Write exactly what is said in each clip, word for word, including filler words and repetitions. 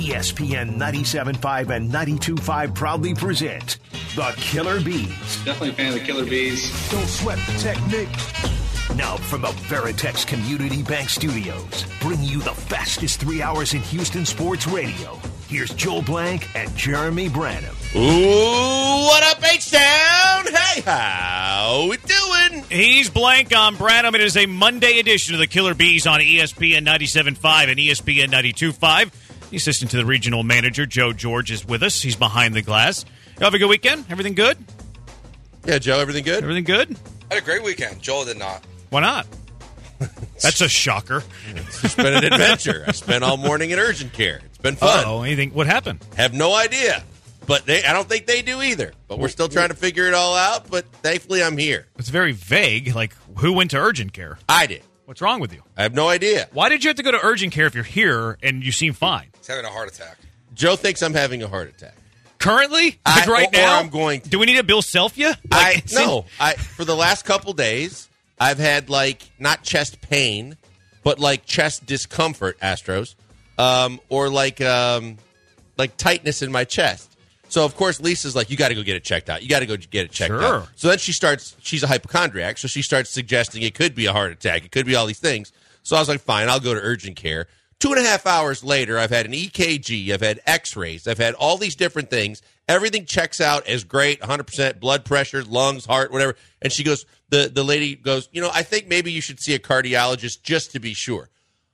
E S P N ninety-seven point five and ninety-two point five proudly present The Killer Bees. Definitely a fan of the Killer Bees. Don't sweat the technique. Now from the Veritex Community Bank Studios, bring you the fastest three hours in Houston sports radio. Here's Joel Blank and Jeremy Branham. Ooh, what up, H-Town? Hey, how we doing? He's Blank, I'm Branham. It is a Monday edition of the Killer Bees on E S P N ninety-seven point five and E S P N ninety-two point five. The assistant to the regional manager, Joe George, is with us. He's behind the glass. You have a good weekend? Everything good? Yeah, Joe, everything good? Everything good? I had a great weekend. Joel did not. Why not? That's a shocker. It's just been an adventure. I spent all morning in urgent care. It's been fun. Oh, anything? What happened? Have no idea. But they, I don't think they do either. But we're still trying to figure it all out. But thankfully, I'm here. It's very vague. Like, who went to urgent care? I did. What's wrong with you? I have no idea. Why did you have to go to urgent care if you're here and you seem fine? He's having a heart attack. Joe thinks I'm having a heart attack. Currently? I, Like right or, now? Or I'm going to. Do we need to Bill Self you? Like, I no. I for the last couple days, I've had like not chest pain, but like chest discomfort, Astros, um, or like um, like tightness in my chest. So of course Lisa's like, you got to go get it checked out. You got to go get it checked Sure. out. So then she starts. She's a hypochondriac, so she starts suggesting it could be a heart attack. It could be all these things. So I was like, fine, I'll go to urgent care. Two and a half hours later, I've had an E K G, I've had X-rays, I've had all these different things. Everything checks out as great, one hundred percent blood pressure, lungs, heart, whatever. And she goes, the, the lady goes, you know, I think maybe you should see a cardiologist just to be sure.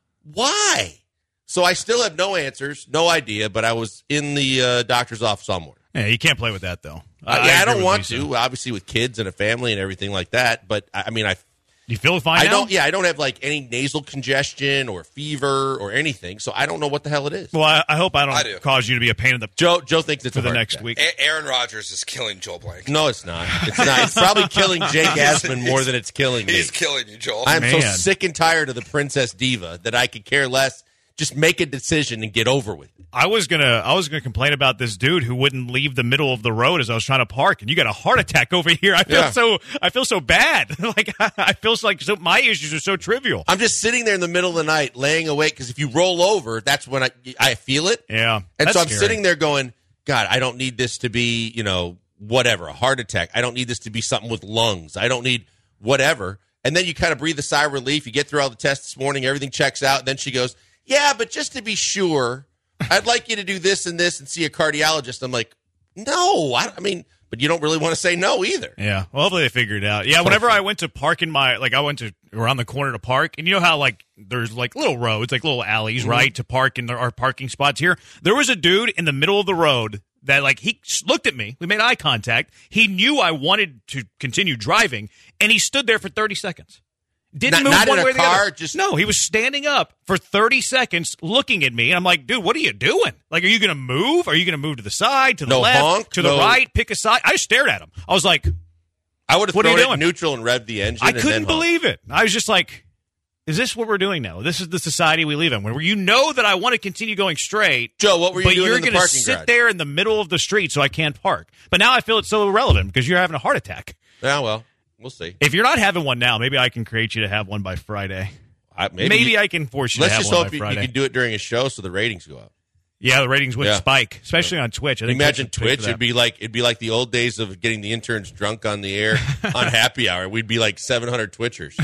Why? So I still have no answers, no idea, but I was in the uh, doctor's office all morning. Yeah, you can't play with that, though. Uh, yeah, I, agree don't with want Lisa. to, obviously with kids and a family and everything like that. But, I, I mean, I You feel fine I now? don't. Yeah, I don't have like any nasal congestion or fever or anything, so I don't know what the hell it is. Well, I, I hope I don't I do. cause you to be a pain in the Joe, Joe thinks it's for a the heart next attack. week. A- Aaron Rodgers is killing Joel Blank. No, it's not. It's not. It's probably killing Jake Asman more than it's killing me. He's killing you, Joel. I'm so Man. sick and tired of the Princess Diva that I could care less. Just make a decision and get over with it. I was gonna, I was gonna complain about this dude who wouldn't leave the middle of the road as I was trying to park, and you got a heart attack over here. I feel Yeah. so, I feel so bad. Like I feel like so, my issues are so trivial. I'm just sitting there in the middle of the night, laying awake, because if you roll over, that's when I I feel it. Yeah, And that's so I'm scary. sitting there going, God, I don't need this to be, you know, whatever, a heart attack. I don't need this to be something with lungs. I don't need whatever. And then you kind of breathe a sigh of relief. You get through all the tests this morning. Everything checks out. And then she goes, yeah, but just to be sure, I'd like you to do this and this and see a cardiologist. I'm like, no, I, I mean, but you don't really want to say no either. Yeah, well, hopefully they figure it out. Yeah, whenever I went to park in my, like I went to around the corner to park, and you know how like there's like little roads, like little allees, Mm-hmm. right, to park, and there are parking spots here. There was a dude in the middle of the road that like he looked at me. We made eye contact. He knew I wanted to continue driving, and he stood there for thirty seconds. Didn't Not- move not one in a way or the car, other. just- No, he was standing up for thirty seconds looking at me. And I'm like, dude, what are you doing? Like, are you going to move? Are you going to move to the side, to the No left, honk, to the no- right, pick a side? I just stared at him. I was like, I would have What are you thrown it doing? neutral and revved the engine. I and couldn't then honk. believe it. I was just like, is this what we're doing now? This is the society we live in, where you know that I want to continue going straight. Joe, what were you but doing you're in the gonna parking sit garage? there in the middle of the street so I can't park. But now I feel it's so irrelevant because you're having a heart attack. Yeah, well, we'll see. If you're not having one now, maybe I can create you to have one by Friday. I, Maybe, maybe you- I can force you Let's to have just one hope by you, Friday. you can do it during a show so the ratings go up. Yeah, the ratings would Yeah. spike, especially on Twitch. I think Imagine Twitch would pay Twitch. for that. It'd be like it'd be like the old days of getting the interns drunk on the air on Happy Hour. We'd be like seven hundred Twitchers.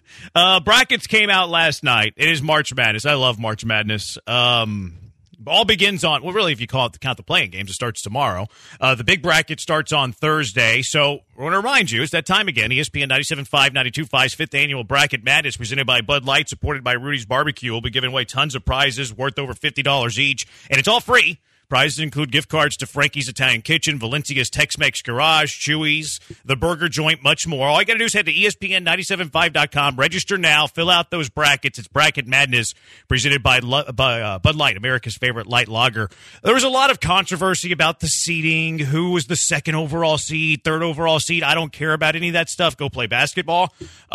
Uh, brackets came out last night. It is March Madness. I love March Madness. Um, all begins on, well, really, if you call it, count the playing games, it starts tomorrow. Uh, the big bracket starts on Thursday. So I want to remind you, it's that time again. E S P N ninety-seven point five, ninety-two point five's fifth annual Bracket Madness, presented by Bud Light, supported by Rudy's Barbecue. We'll be giving away tons of prizes worth over fifty dollars each, and it's all free. Prizes include gift cards to Frankie's Italian Kitchen, Valencia's Tex-Mex Garage, Chewy's, The Burger Joint, much more. All you got to do is head to E S P N ninety-seven point five dot com, register now, fill out those brackets. It's Bracket Madness, presented by, by uh, Bud Light, America's favorite light lager. There was a lot of controversy about the seeding, who was the second overall seed, third overall seed. I don't care about any of that stuff. Go play basketball.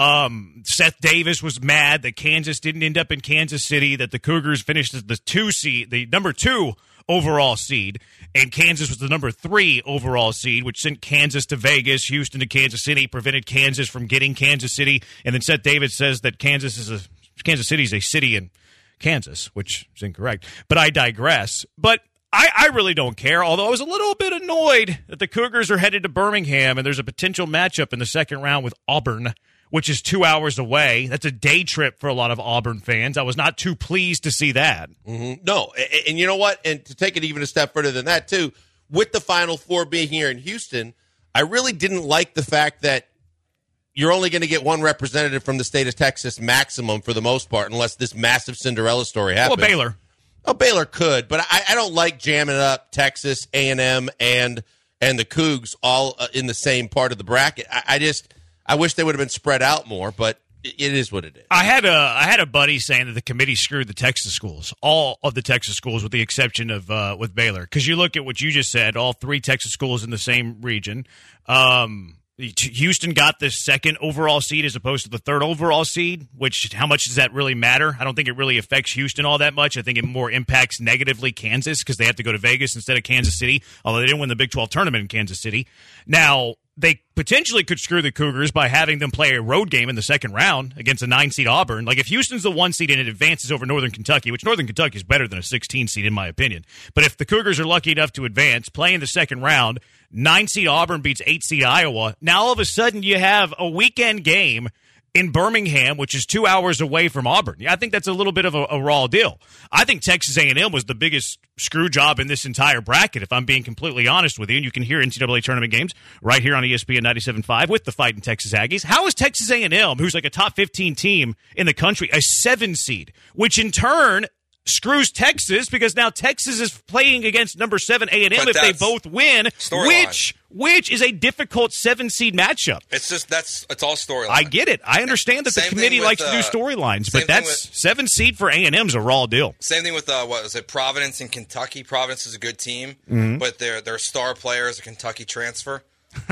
Um, Seth Davis was mad that Kansas didn't end up in Kansas City, that the Cougars finished as the two seed, the number two overall seed, and Kansas was the number three overall seed, which sent Kansas to Vegas, Houston to Kansas City, prevented Kansas from getting Kansas City. And then Seth Davis says that Kansas is a Kansas City is a city in Kansas, which is incorrect. But I digress. But I, I really don't care, although I was a little bit annoyed that the Cougars are headed to Birmingham and there's a potential matchup in the second round with Auburn, which is two hours away. That's a day trip for a lot of Auburn fans. I was not too pleased to see that. Mm-hmm. No, and, and you know what? And to take it even a step further than that, too, with the Final Four being here in Houston, I really didn't like the fact that you're only going to get one representative from the state of Texas maximum for the most part, unless this massive Cinderella story happens. Well, Baylor. Oh, Baylor could, but I, I don't like jamming up Texas, A and M, and and the Cougs all uh, in the same part of the bracket. I, I just I wish they would have been spread out more, but it, it is what it is. I had a I had a buddy saying that the committee screwed the Texas schools, all of the Texas schools, with the exception of uh, with Baylor, because you look at what you just said, all three Texas schools in the same region. Um, Houston got the second overall seed as opposed to the third overall seed, which how much does that really matter? I don't think it really affects Houston all that much. I think it more impacts negatively Kansas because they have to go to Vegas instead of Kansas City, although they didn't win the Big twelve tournament in Kansas City. Now, they potentially could screw the Cougars by having them play a road game in the second round against a nine-seed Auburn. Like, if Houston's the one seed and it advances over Northern Kentucky, which Northern Kentucky is better than a sixteen seed in my opinion, but if the Cougars are lucky enough to advance, play in the second round, nine-seed Auburn beats eight-seed Iowa, now all of a sudden you have a weekend game in Birmingham, which is two hours away from Auburn. Yeah, I think that's a little bit of a, a raw deal. I think Texas A and M was the biggest screw job in this entire bracket, if I'm being completely honest with you. And you can hear N C double A tournament games right here on E S P N ninety-seven point five with the Fighting Texas Aggies. How is Texas A and M, who's like a top fifteen team in the country, a seven seed, which in turn screws Texas because now Texas is playing against number seven A and M if they both win, which which is a difficult seven seed matchup. It's just that's it's all storyline. I get it. I understand that the committee with, likes to do uh, storylines, but that's with, seven seed for A and M's a raw deal. Same thing with uh, what was it? Providence and Kentucky. Providence is a good team, mm-hmm. but their their star player is a Kentucky transfer.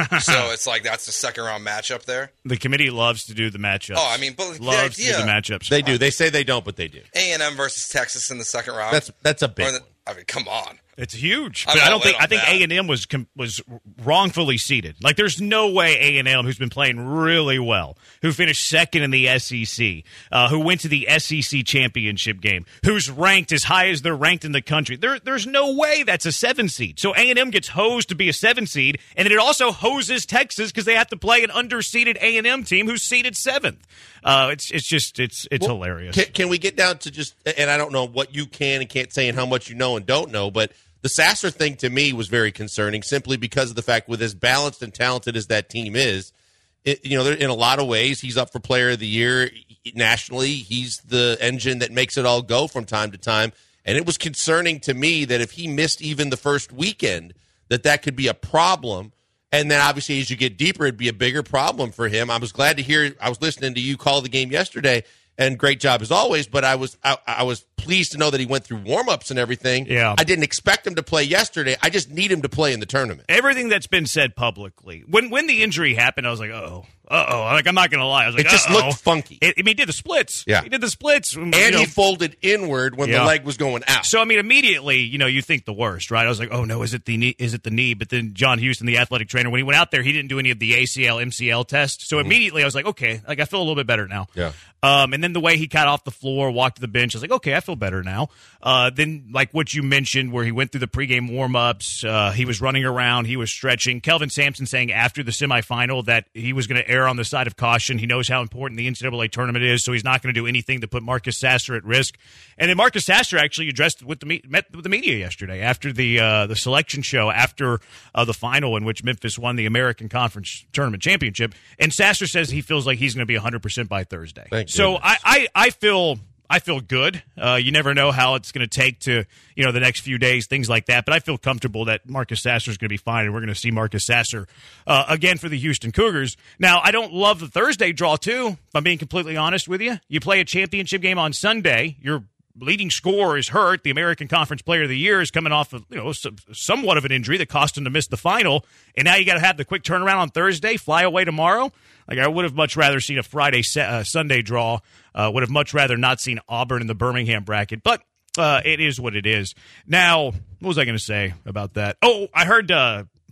So it's like that's the second round matchup there. The committee loves to do the matchups. Oh, I mean, but loves the idea, to do the matchups. They do. They say they don't, but they do. A and M versus Texas in the second round. That's that's a big. The, I mean, come on. It's huge, I'm but I don't think I think A and M was was wrongfully seeded. Like, there's no way A and M, who's been playing really well, who finished second in the S E C, uh, who went to the S E C championship game, who's ranked as high as they're ranked in the country. There, there's no way that's a seven seed. So A and M gets hosed to be a seven seed, and then it also hoses Texas because they have to play an underseeded A and M team who's seeded seventh. Uh, it's it's just it's it's well, hilarious. Can, can we get down to just? And I don't know what you can and can't say, and how much you know and don't know, but the Sasser thing to me was very concerning simply because of the fact with as balanced and talented as that team is, it, you know, in a lot of ways, he's up for player of the year nationally. He's the engine that makes it all go from time to time. And it was concerning to me that if he missed even the first weekend, that that could be a problem. And then obviously as you get deeper, it'd be a bigger problem for him. I was glad to hear, I was listening to you call the game yesterday, and great job as always, but I was I, I was pleased to know that he went through warm-ups and everything. Yeah. I didn't expect him to play yesterday. I just need him to play in the tournament. Everything that's been said publicly. When when the injury happened, I was like, uh-oh. Uh-oh. Like, I'm not going to lie. I was like, it just uh-oh. looked funky. It, I mean, he did the splits. Yeah. He did the splits. And you know. he folded inward when Yeah. the leg was going out. So, I mean, immediately, you know, you think the worst, right? I was like, oh, no, is it the knee? Is it the knee? But then John Houston, the athletic trainer, when he went out there, he didn't do any of the A C L, M C L tests. So, mm-hmm. immediately, I was like, okay, like, I feel a little bit better now. Yeah. Um, and then the way he got off the floor, walked to the bench, I was like, okay, I feel better now. Uh, then, like what you mentioned, where he went through the pregame warm-ups, uh, he was running around, he was stretching. Kelvin Sampson saying after the semifinal that he was going to err on the side of caution. He knows how important the N C double A tournament is, so he's not going to do anything to put Marcus Sasser at risk. And then Marcus Sasser actually addressed with the me- met with the media yesterday after the uh, the selection show, after uh, the final in which Memphis won the American Conference Tournament Championship. And Sasser says he feels like he's going to be one hundred percent by Thursday. Thank so goodness. I, I, I feel... I feel good. Uh, you never know how it's going to take to, you know, the next few days, things like that. But I feel comfortable that Marcus Sasser is going to be fine, and we're going to see Marcus Sasser uh, again for the Houston Cougars. Now, I don't love the Thursday draw, too, if I'm being completely honest with you. You play a championship game on Sunday. Your leading scorer is hurt. The American Conference Player of the Year is coming off of, you know, somewhat of an injury that cost him to miss the final. And now you got to have the quick turnaround on Thursday, fly away tomorrow. Like, I would have much rather seen a Friday, uh, Sunday draw. Uh, would have much rather not seen Auburn in the Birmingham bracket. But uh, it is what it is. Now, what was I going to say about that? Oh, I heard uh,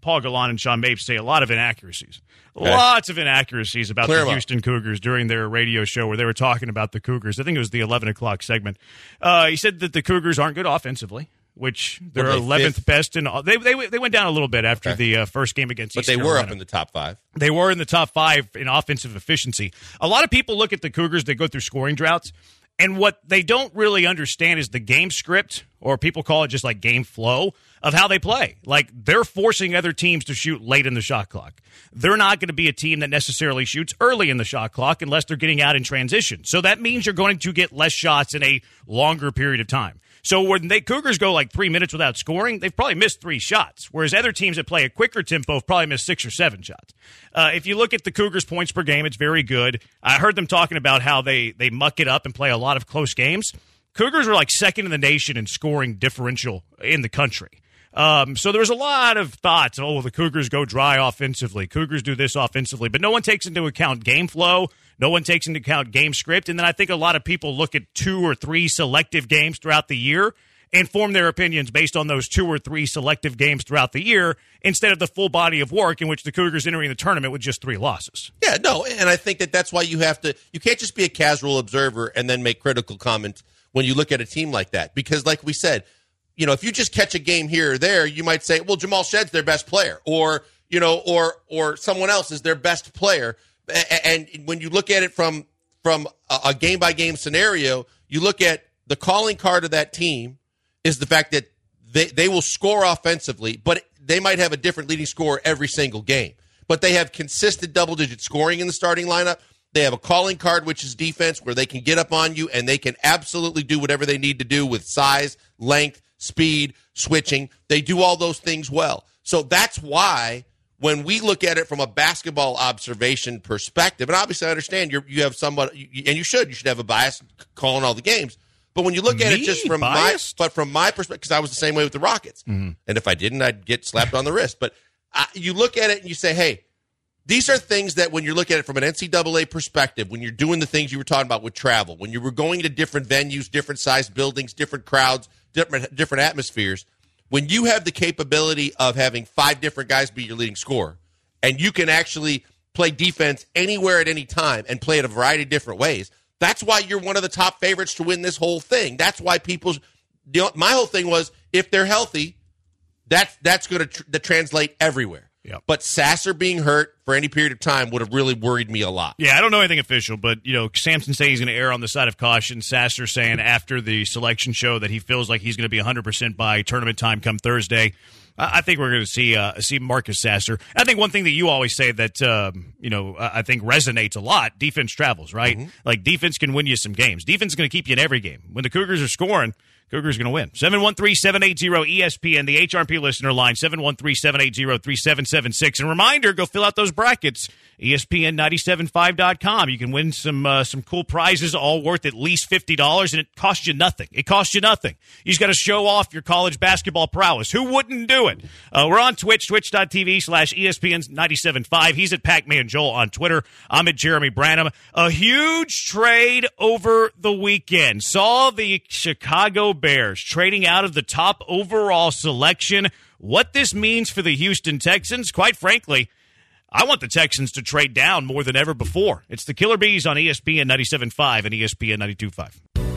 Paul Gallant and Sean Mapes say a lot of inaccuracies. Okay. Lots of inaccuracies about Clear the them up. Houston Cougars during their radio show where they were talking about the Cougars. I think it was the eleven o'clock segment. Uh, he said that the Cougars aren't good offensively, which they're Were they eleventh fifth? best in all. They, they, they went down a little bit after Okay. the uh, first game against But East they were Carolina. up in the top five. They were in the top five in offensive efficiency. A lot of people look at the Cougars, they go through scoring droughts, and what they don't really understand is the game script, or people call it just like game flow, of how they play. Like, they're forcing other teams to shoot late in the shot clock. They're not going to be a team that necessarily shoots early in the shot clock unless they're getting out in transition. So that means you're going to get less shots in a longer period of time. So when they Cougars go like three minutes without scoring, they've probably missed three shots, whereas other teams that play a quicker tempo have probably missed six or seven shots. Uh, if you look at the Cougars' points per game, it's very good. I heard them talking about how they, they muck it up and play a lot of close games. Cougars are like second in the nation in scoring differential in the country. Um, so there's a lot of thoughts. Oh, the Cougars go dry offensively. Cougars do this offensively. But no one takes into account game flow. No one takes into account game script. And then I think a lot of people look at two or three selective games throughout the year and form their opinions based on those two or three selective games throughout the year instead of the full body of work in which the Cougars entering the tournament with just three losses. Yeah, no, and I think that that's why you have to – you can't just be a casual observer and then make critical comments when you look at a team like that. Because like we said, you know, if you just catch a game here or there, you might say, well, Jamal Shedd's their best player, or, you know, or or someone else is their best player. And when you look at it from from a game-by-game scenario, you look at the calling card of that team is the fact that they, they will score offensively, but they might have a different leading scorer every single game. But they have consistent double-digit scoring in the starting lineup. They have a calling card, which is defense, where they can get up on you, and they can absolutely do whatever they need to do with size, length, speed, switching. They do all those things well. So that's why when we look at it from a basketball observation perspective, and obviously I understand you're, you have somewhat, and you should, you should have a bias calling all the games. But when you look at Me? it just from Biased? my, but from my perspective, because I was the same way with the Rockets, mm-hmm. and if I didn't, I'd get slapped on the wrist. But I, you look at it and you say, hey, these are things that when you look at it from an N C double A perspective, when you're doing the things you were talking about with travel, when you were going to different venues, different sized buildings, different crowds, different different atmospheres, when you have the capability of having five different guys be your leading scorer, and you can actually play defense anywhere at any time and play it a variety of different ways, that's why you're one of the top favorites to win this whole thing. That's why people, you know, my whole thing was, if they're healthy, that's, that's going to tr- to translate everywhere. Yep. But Sasser being hurt for any period of time would have really worried me a lot. Yeah, I don't know anything official, but, you know, Sampson saying he's going to err on the side of caution. Sasser saying after the selection show that he feels like he's going to be one hundred percent by tournament time come Thursday. I think we're going to see uh, see Marcus Sasser. I think one thing that you always say that, um, you know, I think resonates a lot, defense travels, right? Mm-hmm. Like, defense can win you some games. Defense is going to keep you in every game. When the Cougars are scoring, Cougars are going to win. seven one three, seven eight zero, E S P N, the H R P listener line, seven one three, seven eight zero, three seven seven six. And reminder, go fill out those brackets, E S P N nine seven five dot com. You can win some uh, some cool prizes, all worth at least fifty dollars, and it costs you nothing. It costs you nothing. You just got to show off your college basketball prowess. Who wouldn't do it? Uh, we're on Twitch, twitch.tv slash ESPN nine seven five. He's at Pac-Man Joel on Twitter. I'm at Jeremy Branham. A huge trade over the weekend. Saw the Chicago Bears trading out of the top overall selection. What this means for the Houston Texans, quite frankly, I want the Texans to trade down more than ever before. It's the Killer Bees on E S P N ninety-seven point five and E S P N ninety-two point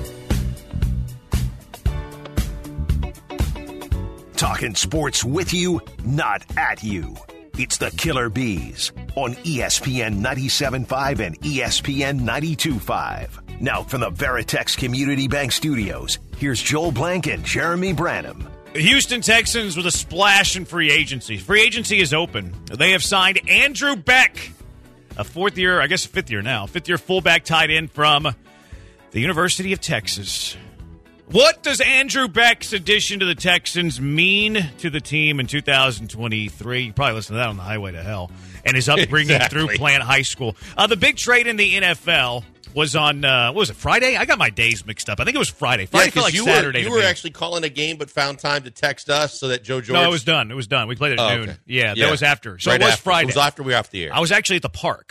five. Talking sports with you, not at you. It's the Killer Bees on E S P N ninety-seven point five and E S P N ninety-two point five. Now from the Veritex Community Bank Studios, here's Joel Blank and Jeremy Branham. Houston Texans with a splash in free agency. Free agency is open. They have signed Andrew Beck, a fourth year, I guess fifth year now, fifth year fullback tight end from the University of Texas. What does Andrew Beck's addition to the Texans mean to the team in two thousand twenty-three? You probably listened to that on the highway to hell. And his upbringing exactly. through Plant High School. Uh, the big trade in the N F L was on, uh, what was it, Friday? I got my days mixed up. I think it was Friday. Friday yeah, felt like you Saturday. Were, you to were me. actually calling a game but found time to text us so that Joe George... No, it was done. It was done. We played at oh, noon. Okay. Yeah, yeah, that was after. So right it was after. Friday. It was after we were off the air. I was actually at the park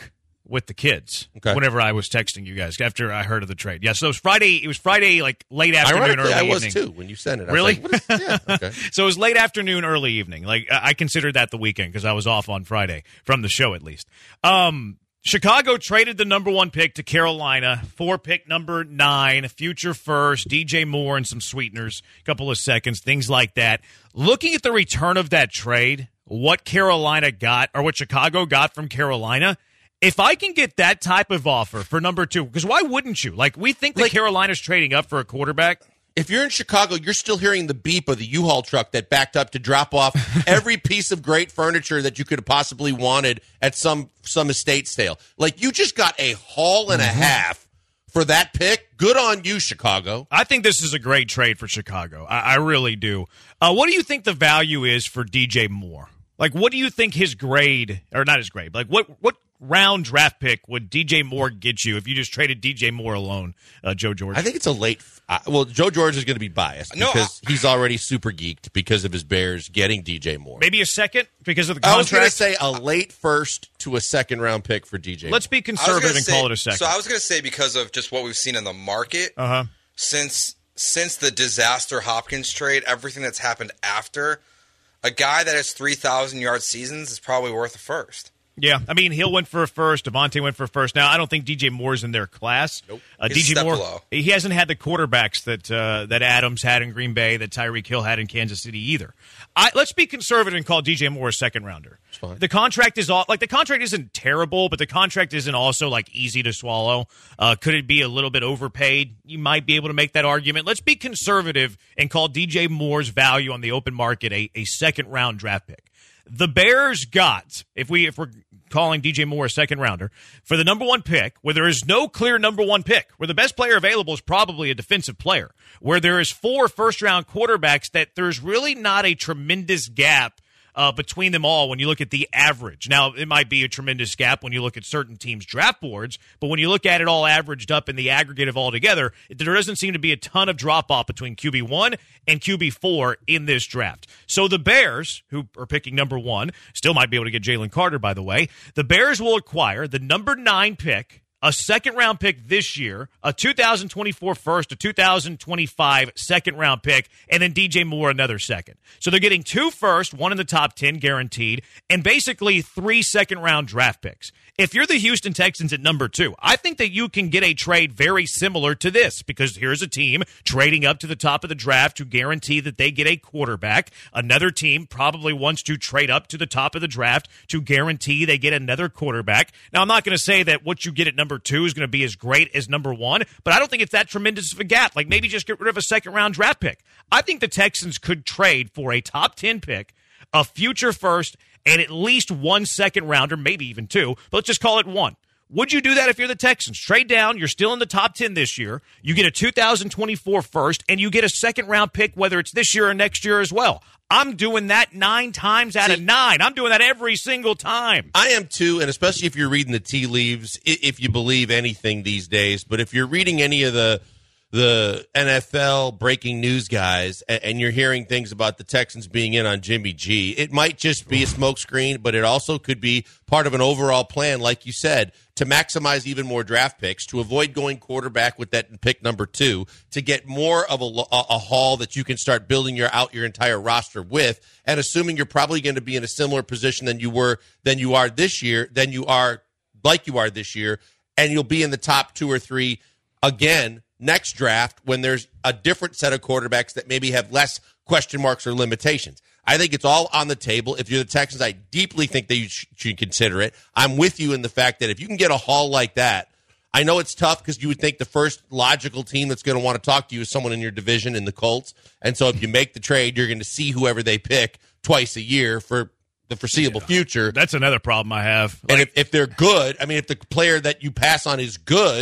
with the kids. Okay. Whenever I was texting you guys after I heard of the trade. Yeah, so it was Friday. It was Friday, like late afternoon, early I evening. was too when you sent it. I Really? Was like, what is, yeah. Okay. So it was late afternoon, early evening. Like I considered that the weekend because I was off on Friday from the show at least. Um, Chicago traded the number one pick to Carolina for pick number nine, future first, D J Moore and some sweeteners, a couple of seconds, things like that. Looking at the return of that trade, what Carolina got or what Chicago got from Carolina, if I can get that type of offer for number two, because why wouldn't you? Like, we think that Like, Carolina's trading up for a quarterback. If you're in Chicago, you're still hearing the beep of the U-Haul truck that backed up to drop off every piece of great furniture that you could have possibly wanted at some some estate sale. Like, you just got a haul and a half for that pick. Good on you, Chicago. I think this is a great trade for Chicago. I, I really do. Uh, what do you think the value is for D J Moore? Like, what do you think his grade, or not his grade, like what what round draft pick would D J Moore get you if you just traded D J Moore alone, uh, Joe George? I think it's a late. Uh, well, Joe George is going to be biased No, because he's already super geeked because of his Bears getting D J Moore. Maybe a second because of the I was going to contract? say a late first to a second round pick for D J. Let's be I was conservative gonna and say- call it a second. So I was going to say because of just what we've seen in the market uh-huh. since since the disaster Hopkins trade, everything that's happened after, a guy that has three thousand yard seasons is probably worth a first. Yeah, I mean, Hill went for a first. Devontae went for a first. Now, I don't think D J Moore's in their class. Nope. Uh, He's a D J step Moore, below. he hasn't had the quarterbacks that uh, that Adams had in Green Bay, that Tyreek Hill had in Kansas City either. I, let's be conservative and call D J Moore a second rounder. fine. The contract is all like the contract isn't terrible, but the contract isn't also like easy to swallow. Uh, could it be a little bit overpaid? You might be able to make that argument. Let's be conservative and call D J Moore's value on the open market a, a second round draft pick. The Bears got, if we if we're calling D J Moore a second rounder, for the number one pick, where there is no clear number one pick, where the best player available is probably a defensive player, where there is four first round quarterbacks that there's really not a tremendous gap uh, between them all when you look at the average. Now, it might be a tremendous gap when you look at certain teams' draft boards, but when you look at it all averaged up in the aggregate of all together, there doesn't seem to be a ton of drop-off between Q B one and Q B four in this draft. So the Bears, who are picking number one, still might be able to get Jalen Carter, by the way. The Bears will acquire the number nine pick, a second-round pick this year, a two thousand twenty-four first, a two thousand twenty-five second-round pick, and then D J Moore another second. So they're getting two first, one in the top ten guaranteed, and basically three second-round draft picks. If you're the Houston Texans at number two, I think that you can get a trade very similar to this, because here's a team trading up to the top of the draft to guarantee that they get a quarterback. Another team probably wants to trade up to the top of the draft to guarantee they get another quarterback. Now, I'm not going to say that what you get at number two is going to be as great as number one, but I don't think it's that tremendous of a gap. Like, maybe just get rid of a second-round draft pick. I think the Texans could trade for a top ten pick, a future first, and at least one second rounder, maybe even two, but let's just call it one. Would you do that if you're the Texans? Trade down, you're still in the top ten this year, you get a two thousand twenty-four first, and you get a second-round pick, whether it's this year or next year as well. I'm doing that nine times out See, of nine. I'm doing that every single time. I am too, and especially if you're reading the tea leaves, i- if you believe anything these days. But if you're reading any of the the N F L breaking news guys, and, and you're hearing things about the Texans being in on Jimmy G, it might just be a smokescreen, but it also could be part of an overall plan, like you said, to maximize even more draft picks, to avoid going quarterback with that pick number two, to get more of a, a, a haul that you can start building your out your entire roster with, and assuming you're probably going to be in a similar position than you were than you are this year, than you are like you are this year, and you'll be in the top two or three again next draft when there's a different set of quarterbacks that maybe have less question marks or limitations. I think it's all on the table. If you're the Texans, I deeply think that you sh- should consider it. I'm with you in the fact that if you can get a haul like that, I know it's tough because you would think the first logical team that's going to want to talk to you is someone in your division in the Colts. And so if you make the trade, you're going to see whoever they pick twice a year for the foreseeable future. That's another problem I have. And if, if they're good, I mean, if the player that you pass on is good,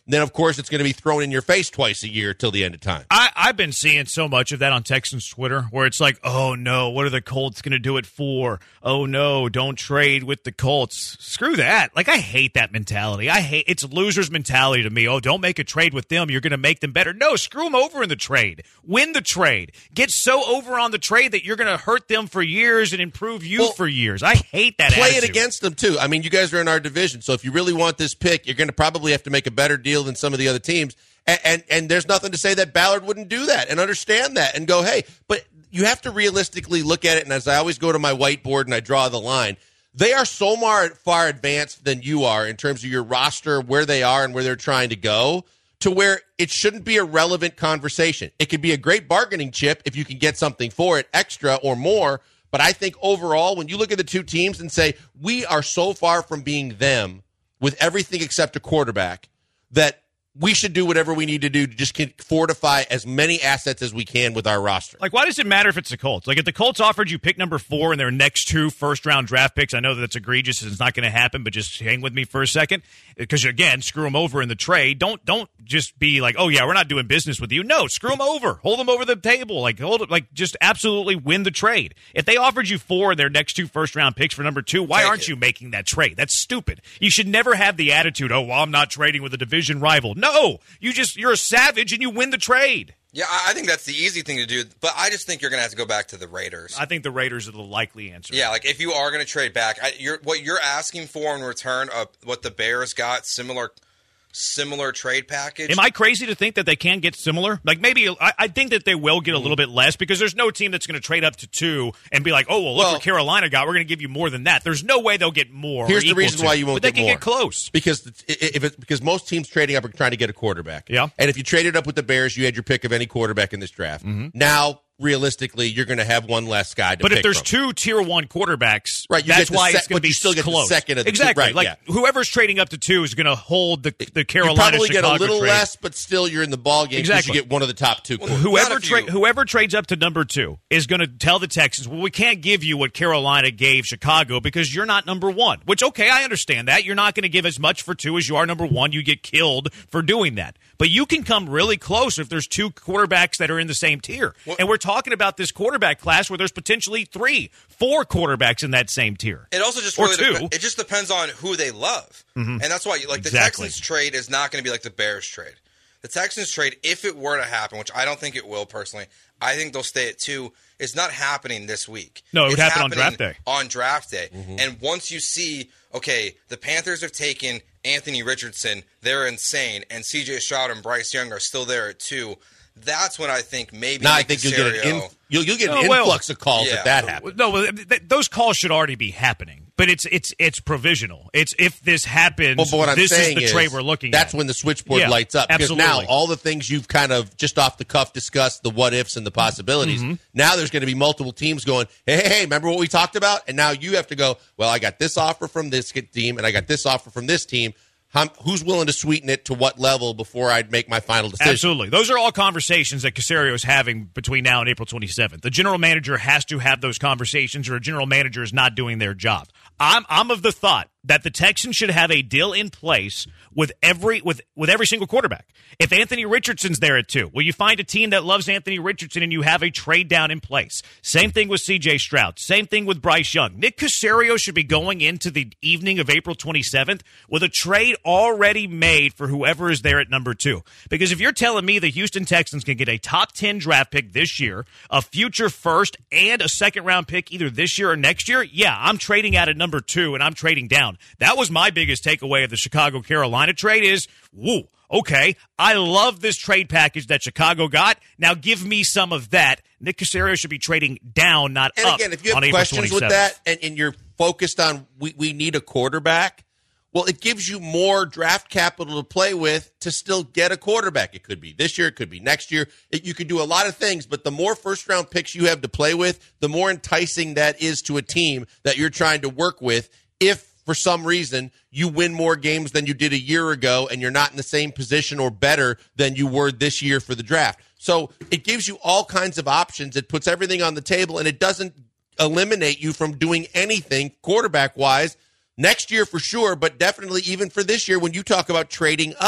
then, of course, it's going to be thrown in your face twice a year till the end of time. I, I've been seeing so much of that on Texans Twitter where it's like, oh, no, what are the Colts going to do it for? Oh, no, don't trade with the Colts. Screw that. Like, I hate that mentality. I hate it's a loser's mentality to me. Oh, don't make a trade with them. You're going to make them better. No, screw them over in the trade. Win the trade. Get so over on the trade that you're going to hurt them for years and improve you well, for years. I hate that Play attitude. it against them, too. I mean, you guys are in our division, so if you really want this pick, you're going to probably have to make a better deal than some of the other teams. And, and and there's nothing to say that Ballard wouldn't do that and understand that and go, hey, but you have to realistically look at it. And as I always go to my whiteboard and I draw the line, they are so far, far advanced than you are in terms of your roster, where they are and where they're trying to go, to where it shouldn't be a relevant conversation. It could be a great bargaining chip if you can get something for it, extra or more. But I think overall, when you look at the two teams and say, we are so far from being them with everything except a quarterback, that we should do whatever we need to do to just fortify as many assets as we can with our roster. Like, why does it matter if it's the Colts? Like, if the Colts offered you pick number four and their next two first-round draft picks, I know that that's egregious and it's not going to happen, but just hang with me for a second. Because, again, screw them over in the trade. Don't don't just be like, oh, yeah, we're not doing business with you. No, screw them over. Hold them over the table. Like, hold it, like just absolutely win the trade. If they offered you four and their next two first-round picks for number two, why Take aren't it. you making that trade? That's stupid. You should never have the attitude, oh, well, I'm not trading with a division rival. No, you just you're a savage and you win the trade. Yeah, I I think that's the easy thing to do, but I just think you're going to have to go back to the Raiders. I think the Raiders are the likely answer. Yeah, like if you are going to trade back, I, you're, what you're asking for in return of what the Bears got, similar similar trade package. Am I crazy to think that they can get similar? Like maybe I, I think that they will get a little bit less because there's no team that's going to trade up to two and be like, oh, well, look Well, what Carolina got. We're going to give you more than that. There's no way they'll get more. or Here's the equal reason to, why you won't but they get can more. get close. Because if it, because most teams trading up are trying to get a quarterback. Yeah. And if you traded up with the Bears, you had your pick of any quarterback in this draft. Mm-hmm. Now, realistically, you're going to have one less guy to But pick if there's from. two tier one quarterbacks, Right, you that's get the why sec- it's going to but be you still get the close. second of the two- exactly. right, like yeah. whoever's trading up to two is going to hold the the you Carolina probably get a Chicago little trade. less, but still you're in the ball game because Exactly. you get one of the top two. quarterbacks. Whoever Not if you- tra- whoever trades up to number two is going to tell the Texans, well, we can't give you what Carolina gave Chicago because you're not number one. Which, okay, I understand that. You're not going to give as much for two as you are number one. You get killed for doing that. But you can come really close if there's two quarterbacks that are in the same tier. What- And we're talking about this quarterback class where there's potentially three, four quarterbacks in that same tier. It also just Or really two. depe- it just depends on who they love, Mm-hmm. and that's why like the Exactly. Texans trade is not going to be like the Bears trade. The Texans trade, if it were to happen, which I don't think it will personally, I think they'll stay at two. It's not happening this week. No, it would It's happen on happening draft day. On draft day, and once you see, okay, the Panthers have taken Anthony Richardson, they're insane, and C J Stroud and Bryce Young are still there at two. That's when I think maybe Now I Nick think you'll get an Caserio- in, you'll, you'll get an Oh, well, influx of calls yeah. if that happens. No, well, th- th- those calls should already be happening. But it's it's it's provisional. It's if this happens, Well, but what I'm this is saying the is trade we're looking that's at. when the switchboard Yeah, lights up. Because now absolutely. all the things you've kind of just off the cuff discussed, the what ifs and the possibilities, Mm-hmm. now there's going to be multiple teams going, hey, hey, hey, remember what we talked about? And now you have to go, well, I got this offer from this team and I got this offer from this team. How, who's willing to sweeten it to what level before I'd make my final decision? Absolutely. Those are all conversations that Caserio is having between now and April twenty-seventh. The general manager has to have those conversations or a general manager is not doing their job. I'm I'm of the thought that the Texans should have a deal in place with every with, with every single quarterback. If Anthony Richardson's there at two, well, you find a team that loves Anthony Richardson and you have a trade down in place. Same thing with C J Stroud. Same thing with Bryce Young. Nick Caserio should be going into the evening of April twenty-seventh with a trade already made for whoever is there at number two. Because if you're telling me the Houston Texans can get a top ten draft pick this year, a future first, and a second round pick either this year or next year, yeah, I'm trading out at number two and I'm trading down. That was my biggest takeaway of the Chicago-Carolina trade is, woo, okay, I love this trade package that Chicago got. Now give me some of that. Nick Caserio should be trading down, not And up again, if you on have April questions with twenty-seventh. that and, and you're focused on we, we need a quarterback, well, it gives you more draft capital to play with to still get a quarterback. It could be this year. It could be next year. It, you could do a lot of things, but the more first-round picks you have to play with, the more enticing that is to a team that you're trying to work with if, for some reason, you win more games than you did a year ago and you're not in the same position or better than you were this year for the draft. So it gives you all kinds of options. It puts everything on the table, and it doesn't eliminate you from doing anything quarterback-wise next year for sure, but definitely even for this year when you talk about trading up,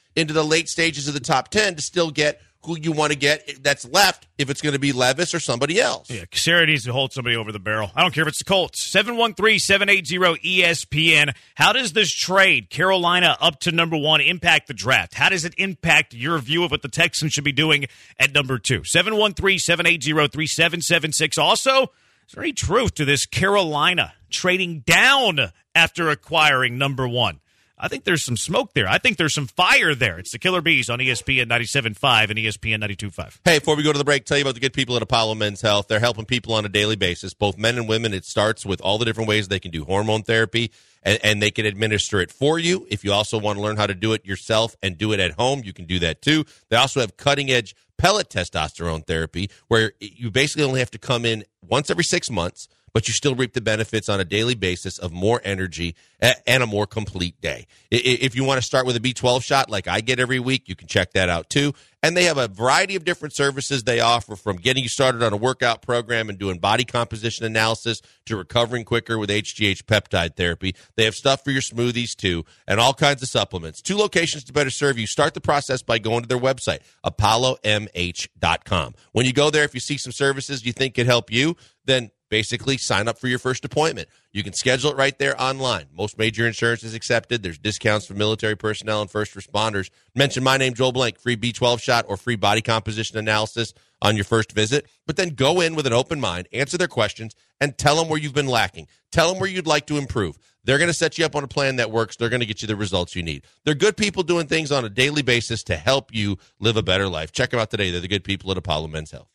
into the late stages of the top ten to still get who you want to get that's left, if it's going to be Levis or somebody else. Yeah, Cassera needs to hold somebody over the barrel. I don't care if it's the Colts. seven one three, seven eight zero, E S P N. How does this trade, Carolina up to number one, impact the draft? How does it impact your view of what the Texans should be doing at number two? seven one three, seven eight zero, three seven seven six. Also, is there any truth to this Carolina trading down after acquiring number one? I think there's some smoke there. I think there's some fire there. It's the Killer Bees on E S P N ninety-seven point five and E S P N ninety-two point five. Hey, before we go to the break, tell you about the good people at Apollo Men's Health. They're helping people on a daily basis, both men and women. It starts with all the different ways they can do hormone therapy, and, and they can administer it for you. If you also want to learn how to do it yourself and do it at home, you can do that too. They also have cutting-edge pellet testosterone therapy, where you basically only have to come in once every six months, but you still reap the benefits on a daily basis of more energy and a more complete day. If you want to start with a B twelve shot like I get every week, you can check that out too. And they have a variety of different services they offer, from getting you started on a workout program and doing body composition analysis to recovering quicker with H G H peptide therapy. They have stuff for your smoothies too, and all kinds of supplements. Two locations to better serve you. Start the process by going to their website, apollo m h dot com. When you go there, if you see some services you think could help you, then basically sign up for your first appointment. You can schedule it right there online. Most major insurance is accepted. There's discounts for military personnel and first responders. Mention my name, Joel Blank, free B twelve shot or free body composition analysis on your first visit. But then go in with an open mind, answer their questions, and tell them where you've been lacking. Tell them where you'd like to improve. They're going to set you up on a plan that works. They're going to get you the results you need. They're good people doing things on a daily basis to help you live a better life. Check them out today. They're the good people at Apollo Men's Health.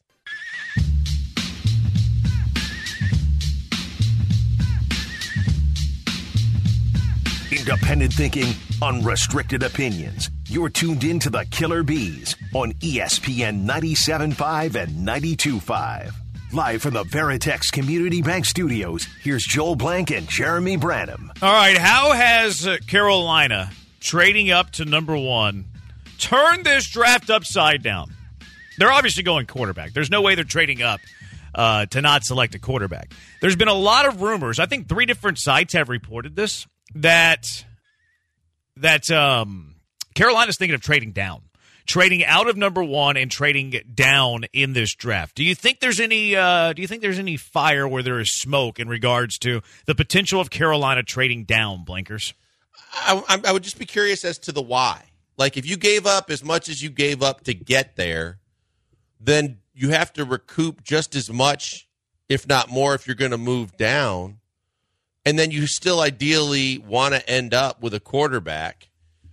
Independent thinking, unrestricted opinions. You're tuned in to the Killer Bees on E S P N ninety-seven point five and ninety-two point five. Live from the Veritex Community Bank Studios, here's Joel Blank and Jeremy Branham. All right, how has uh, Carolina trading up to number one turned this draft upside down? They're obviously going quarterback. There's no way they're trading up uh, to not select a quarterback. There's been a lot of rumors. I think three different sites have reported this, that that um, Carolina's thinking of trading down, trading out of number one and trading down in this draft. Do you think there's any? Uh, do you think there's any fire where there is smoke in regards to the potential of Carolina trading down, Blinkers? I, I would just be curious as to the why. Like, if you gave up as much as you gave up to get there, then you have to recoup just as much, if not more, if you're going to move down. And then you still ideally want to end up with a quarterback.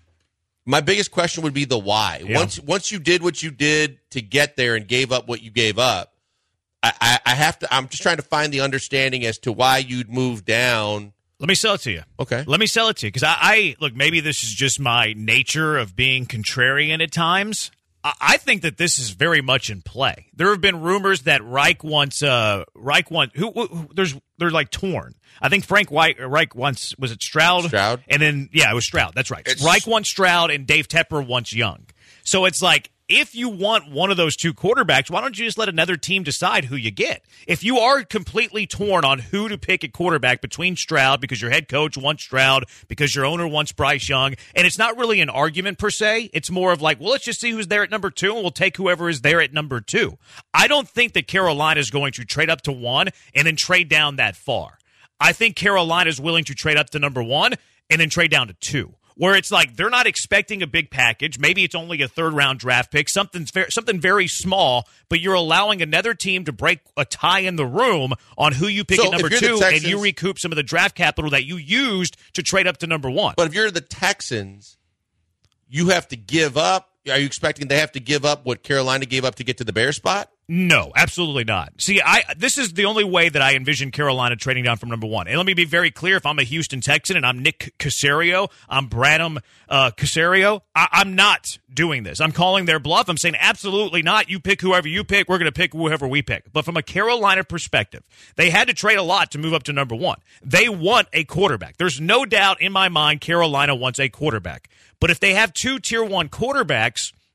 My biggest question would be the why. Yeah. Once once you did what you did to get there and gave up what you gave up, I, I, I have to. I'm just trying to find the understanding as to why you'd move down. Let me sell it to you. Okay. Let me sell it to you because I, I look. Maybe this is just my nature of being contrarian at times. I, I think that this is very much in play. There have been rumors that Reich wants. Uh, Reich wants. Who, who, who? There's. They're like torn. I think Frank White, Reich wants, was it Stroud? Stroud. And then, yeah, it was Stroud. That's right. It's, Reich wants Stroud and Dave Tepper wants Young. So it's like, if you want one of those two quarterbacks, why don't you just let another team decide who you get? If you are completely torn on who to pick at quarterback between Stroud, because your head coach wants Stroud, because your owner wants Bryce Young, and it's not really an argument per se, it's more of like, well, let's just see who's there at number two, and we'll take whoever is there at number two. I don't think that Carolina is going to trade up to one and then trade down that far. I think Carolina is willing to trade up to number one and then trade down to two, where it's like they're not expecting a big package. Maybe it's only a third-round draft pick, something, something very small, but you're allowing another team to break a tie in the room on who you pick so at number two, Texans, and you recoup some of the draft capital that you used to trade up to number one. But if you're the Texans, you have to give up. Are you expecting they have to give up what Carolina gave up to get to the Bears spot? No, absolutely not. See, I this is the only way that I envision Carolina trading down from number one. And let me be very clear, if I'm a Houston Texan and I'm Nick Caserio, I'm Branham uh, Caserio, I, I'm not doing this. I'm calling their bluff. I'm saying absolutely not. You pick whoever you pick. We're going to pick whoever we pick. But from a Carolina perspective, they had to trade a lot to move up to number one. They want a quarterback. There's no doubt in my mind Carolina wants a quarterback. But if they have two tier one quarterbacks,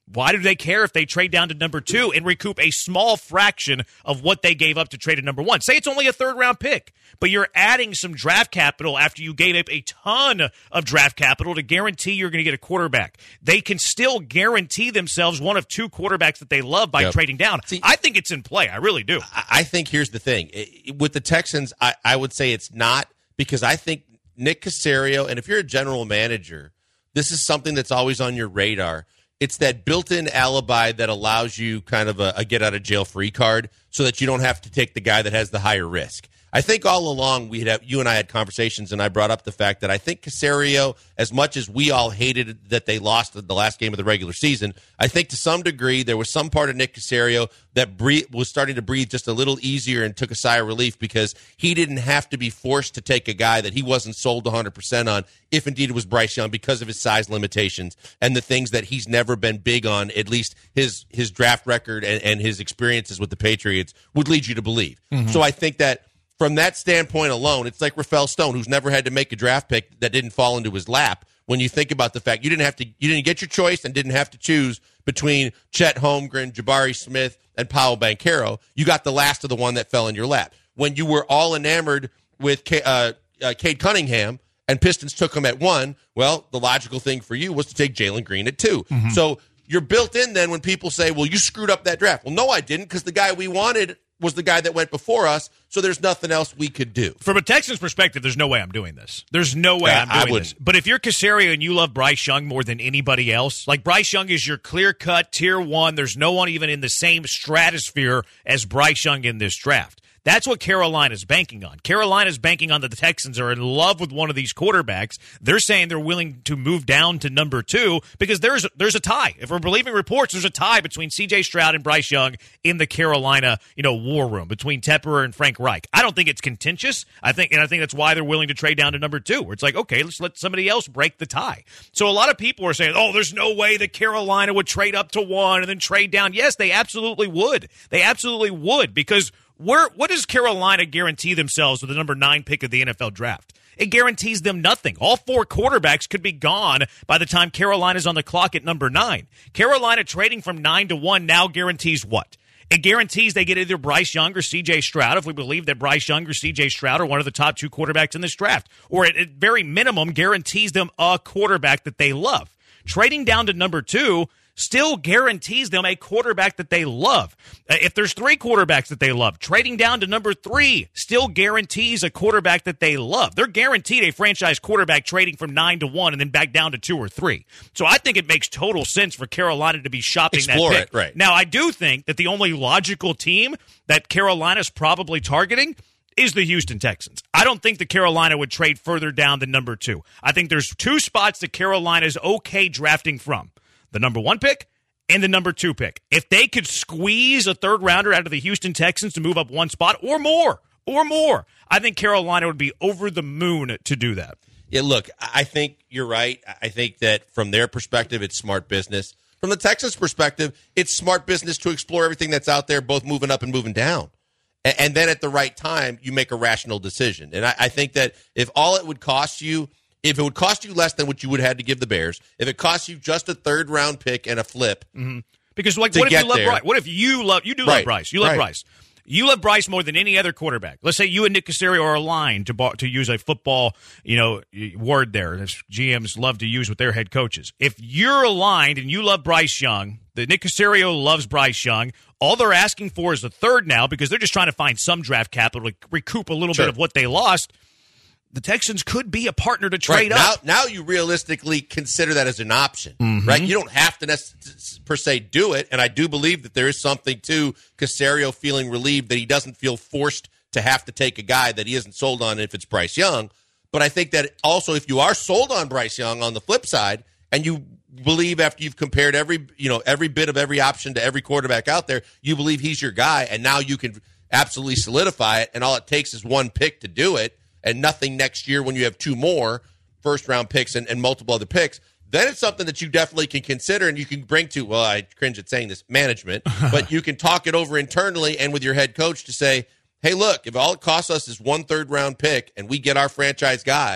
Why do they care if they trade down to number two and recoup a small fraction of what they gave up to trade to number one? Say it's only a third-round pick, but you're adding some draft capital after you gave up a ton of draft capital to guarantee you're going to get a quarterback. They can still guarantee themselves one of two quarterbacks that they love by yep. trading down. See, I think it's in play. I really do. I think here's the thing. With the Texans, I, I would say it's not, because I think Nick Caserio, and if you're a general manager, this is something that's always on your radar. It's that built-in alibi that allows you kind of a, a get-out-of-jail-free card so that you don't have to take the guy that has the higher risk. I think all along we had you and I had conversations, and I brought up the fact that I think Caserio, as much as we all hated that they lost the last game of the regular season, I think to some degree there was some part of Nick Caserio that breathe, was starting to breathe just a little easier and took a sigh of relief because he didn't have to be forced to take a guy that he wasn't sold one hundred percent on, if indeed it was Bryce Young, because of his size limitations and the things that he's never been big on, at least his his draft record and, and his experiences with the Patriots would lead you to believe. Mm-hmm. So I think that from that standpoint alone, it's like Rafael Stone, who's never had to make a draft pick that didn't fall into his lap. When you think about the fact you didn't have to, you didn't get your choice and didn't have to choose between Chet Holmgren, Jabari Smith, and Paolo Banchero, you got the last of the one that fell in your lap. When you were all enamored with K- uh, uh, Cade Cunningham and Pistons took him at one, well, the logical thing for you was to take Jalen Green at two. Mm-hmm. So you're built in then when people say, well, you screwed up that draft. Well, no, I didn't, because the guy we wanted was the guy that went before us, so there's nothing else we could do. From a Texans perspective, there's no way I'm doing this. There's no way uh, I'm doing this. But if you're Caserio and you love Bryce Young more than anybody else, like Bryce Young is your clear-cut tier one, there's no one even in the same stratosphere as Bryce Young in this draft. That's what Carolina's banking on. Carolina's banking on that the Texans are in love with one of these quarterbacks. They're saying they're willing to move down to number two because there's there's a tie. If we're believing reports, there's a tie between C J Stroud and Bryce Young in the Carolina, you know, war room between Tepper and Frank Reich. I don't think it's contentious. I think, and I think that's why they're willing to trade down to number two, where it's like, okay, let's let somebody else break the tie. So a lot of people are saying, oh, there's no way that Carolina would trade up to one and then trade down. Yes, they absolutely would. They absolutely would, because Where, what does Carolina guarantee themselves with the number nine pick of the N F L draft? It guarantees them nothing. All four quarterbacks could be gone by the time Carolina's on the clock at number nine. Carolina trading from nine to one now guarantees what? It guarantees they get either Bryce Young or C J Stroud, if we believe that Bryce Young or C J Stroud are one of the top two quarterbacks in this draft. Or at, at very minimum, guarantees them a quarterback that they love. Trading down to number two still guarantees them a quarterback that they love. Uh, if there's three quarterbacks that they love, trading down to number three still guarantees a quarterback that they love. They're guaranteed a franchise quarterback trading from nine to one and then back down to two or three. So I think it makes total sense for Carolina to be shopping Explore that pick. It, right. Now, I do think that the only logical team that Carolina's probably targeting is the Houston Texans. I don't think that Carolina would trade further down than number two. I think there's two spots that Carolina's okay drafting from. The number one pick and the number two pick. If they could squeeze a third rounder out of the Houston Texans to move up one spot or more, or more, I think Carolina would be over the moon to do that. Yeah, look, I think you're right. I think that from their perspective, it's smart business. From the Texans' perspective, it's smart business to explore everything that's out there, both moving up and moving down. And then at the right time, you make a rational decision. And I think that if all it would cost you, if it would cost you less than what you would have had to give the Bears, if it costs you just a third round pick and a flip, mm-hmm. because like, what if you love there, Bryce? What if you love you do right, love Bryce? You love right. Bryce. You love Bryce more than any other quarterback. Let's say you and Nick Caserio are aligned, to to use a football, you know, word there that G Ms love to use with their head coaches. If you're aligned and you love Bryce Young, the Nick Caserio loves Bryce Young. All they're asking for is a third now because they're just trying to find some draft capital to recoup a little sure. bit of what they lost. The Texans could be a partner to trade right. up. Now, now you realistically consider that as an option, mm-hmm. right? You don't have to necess- per se do it, and I do believe that there is something to Caserio feeling relieved that he doesn't feel forced to have to take a guy that he isn't sold on if it's Bryce Young. But I think that also if you are sold on Bryce Young on the flip side, and you believe after you've compared every you know every bit of every option to every quarterback out there, you believe he's your guy, and now you can absolutely solidify it, and all it takes is one pick to do it. And nothing next year when you have two more first-round picks and, and multiple other picks, then it's something that you definitely can consider and you can bring to, well, I cringe at saying this, management, but you can talk it over internally and with your head coach to say, hey, look, if all it costs us is one third-round pick and we get our franchise guy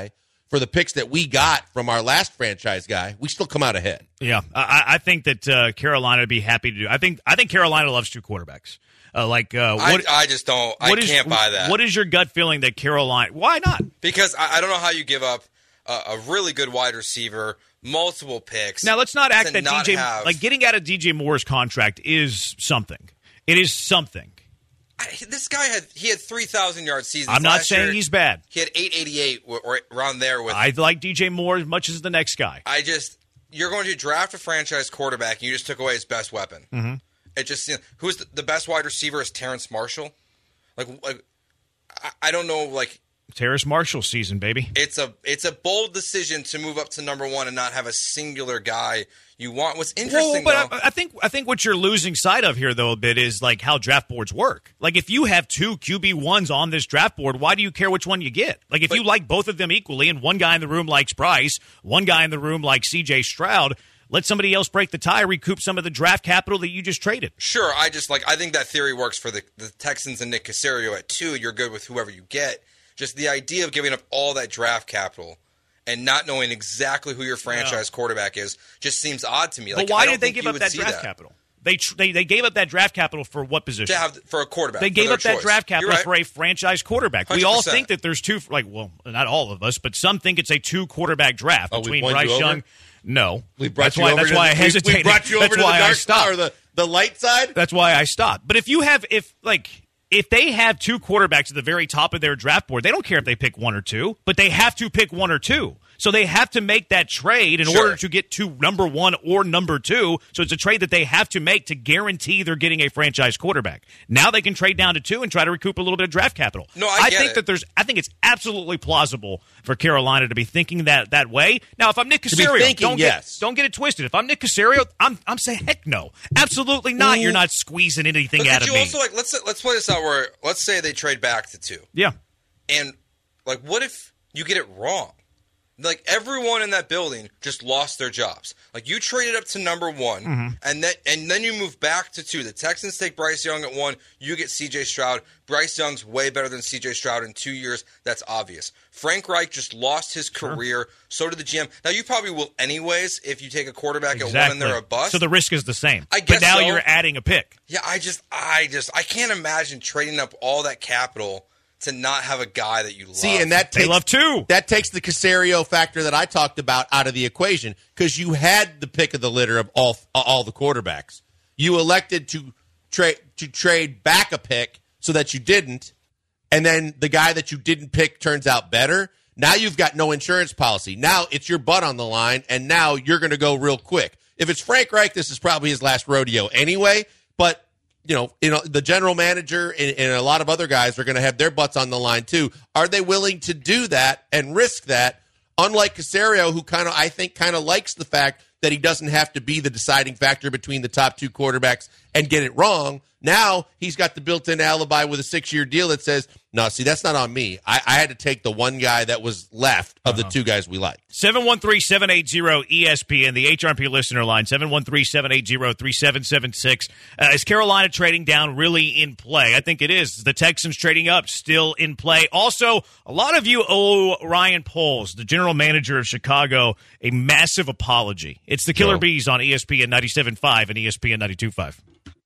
for the picks that we got from our last franchise guy, we still come out ahead. Yeah, I, I think that uh, Carolina would be happy to do. I think I think Carolina loves two quarterbacks. Uh, like uh, what, I, I just don't. I is, can't buy that. What is your gut feeling that Carolina? Why not? Because I, I don't know how you give up a, a really good wide receiver, multiple picks. Now let's not act that not D J have, like getting out of D J Moore's contract is something. It is something. I, this guy had he had three thousand yard seasons. I'm not last saying year. he's bad. He had eight eighty eight or around there. With I like D J Moore as much as the next guy. I just you're going to draft a franchise quarterback and you just took away his best weapon. Mm-hmm. It just you know, who's the, the best wide receiver is Terrence Marshall. Like, like I, I don't know. Like Terrace Marshall season, baby. it's a it's a bold decision to move up to number one and not have a singular guy you want. What's interesting, well, but though, I, I think I think what you're losing sight of here, though, a bit is like how draft boards work. Like if you have two Q B ones on this draft board, why do you care which one you get? Like if but, you like both of them equally, and one guy in the room likes Bryce, one guy in the room likes C J Stroud. Let somebody else break the tie, recoup some of the draft capital that you just traded. Sure, I just like I think that theory works for the, the Texans and Nick Caserio at two. You're good with whoever you get. Just the idea of giving up all that draft capital and not knowing exactly who your franchise yeah. quarterback is just seems odd to me. Like, but why I don't did they think give you up would that see draft that. capital? They, tr- they they gave up that draft capital for what position? To have for a quarterback. They gave up choice. that draft capital right. for a franchise quarterback. one hundred percent. We all think that there's two. Like, well, not all of us, but some think it's a two quarterback draft Oh, between we won Bryce you over? Young. No, We brought that's you why. over That's to why the, I hesitated. We brought you over that's to why the I dark stopped. side or the, the light side. That's why I stopped. But if you have, if like, if they have two quarterbacks at the very top of their draft board, they don't care if they pick one or two, but they have to pick one or two. So they have to make that trade in Sure. order to get to number one or number two. So it's a trade that they have to make to guarantee they're getting a franchise quarterback. Now they can trade down to two and try to recoup a little bit of draft capital. No, I get think it. that there's. I think it's absolutely plausible for Carolina to be thinking that that way. Now, if I'm Nick be Caserio, thinking, don't yes. get don't get it twisted. If I'm Nick Caserio, I'm I'm saying heck no, absolutely not. Ooh. You're not squeezing anything But out could of you me. also like let's let's play this out where let's say they trade back to two, yeah. and like what if you get it wrong? Like everyone in that building just lost their jobs. Like you traded up to number one, Mm-hmm. and then and then you move back to two. The Texans take Bryce Young at one. You get C J Stroud. Bryce Young's way better than C J Stroud in two years. That's obvious. Frank Reich just lost his career. So did the G M. Now you probably will anyways if you take a quarterback Exactly. at one and they're a bust. So the risk is the same. I guess but now so. you're adding a pick. Yeah, I just, I just, I can't imagine trading up all that capital to not have a guy that you love. See, and that They takes, love two. That takes the Caserio factor that I talked about out of the equation because you had the pick of the litter of all all the quarterbacks. You elected to trade to trade back a pick so that you didn't, and then the guy that you didn't pick turns out better. Now you've got no insurance policy. Now it's your butt on the line, and now you're going to go real quick. If it's Frank Reich, this is probably his last rodeo anyway, but you know, you know, the general manager and, and a lot of other guys are going to have their butts on the line too. Are they willing to do that and risk that? Unlike Caserio, who kind of, I think, kind of likes the fact that he doesn't have to be the deciding factor between the top two quarterbacks and get it wrong. Now he's got the built-in alibi with a six-year deal that says, no, see, that's not on me. I, I had to take the one guy that was left of uh-huh. the two guys we like. seven one three, seven eight zero, E S P N, the H R P listener line, seven one three, seven eight zero, three seven seven six. Uh, is Carolina trading down really in play? I think it is. The Texans trading up still in play. Also, a lot of you owe Ryan Poles, the general manager of Chicago, a massive apology. It's the Killer No. Bees on E S P N ninety-seven point five and E S P N ninety-two point five.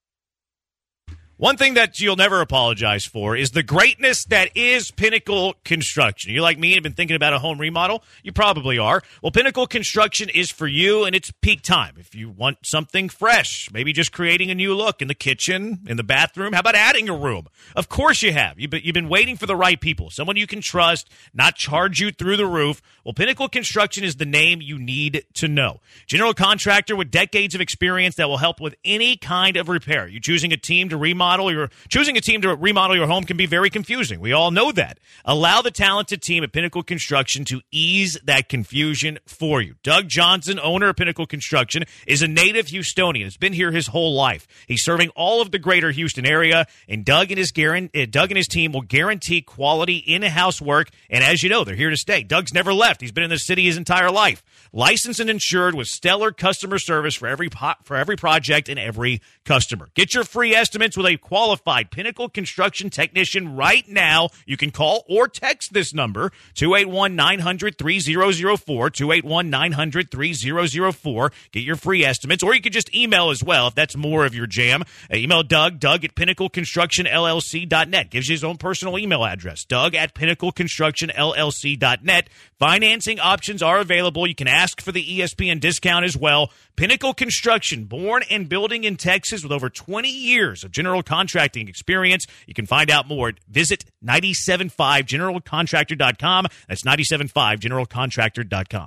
One thing that you'll never apologize for is the greatness that is Pinnacle Construction. You like me and have been thinking about a home remodel? You probably are. Well, Pinnacle Construction is for you, and it's peak time. If you want something fresh, maybe just creating a new look in the kitchen, in the bathroom, how about adding a room? Of course you have. You've been, you've been waiting for the right people, someone you can trust, not charge you through the roof. Well, Pinnacle Construction is the name you need to know. General contractor with decades of experience that will help with any kind of repair. You're choosing a team to remodel your choosing a team to remodel your home can be very confusing. We all know that. Allow the talented team at Pinnacle Construction to ease that confusion for you. Doug Johnson, owner of Pinnacle Construction, is a native Houstonian. Has been here his whole life. He's serving all of the greater Houston area, and Doug and his guaran- Doug and his team will guarantee quality in-house work. And as you know, they're here to stay. Doug's never left. He's been in the city his entire life. Licensed and insured with stellar customer service for every po- for every project and every customer. Get your free estimates with a a qualified Pinnacle Construction technician right now. You can call or text this number, two eight one, nine hundred, three thousand four, two eight one, nine hundred, three thousand four. Get your free estimates, or you could just email as well if that's more of your jam. Uh, email Doug, Doug at pinnacle construction l l c dot net. Gives you his own personal email address, Doug at pinnacle construction l l c dot net. Financing options are available. You can ask for the E S P N discount as well. Pinnacle Construction, born and building in Texas with over twenty years of general contracting experience. You can find out more. Visit nine seven five general contractor dot com. That's nine seven five general contractor dot com.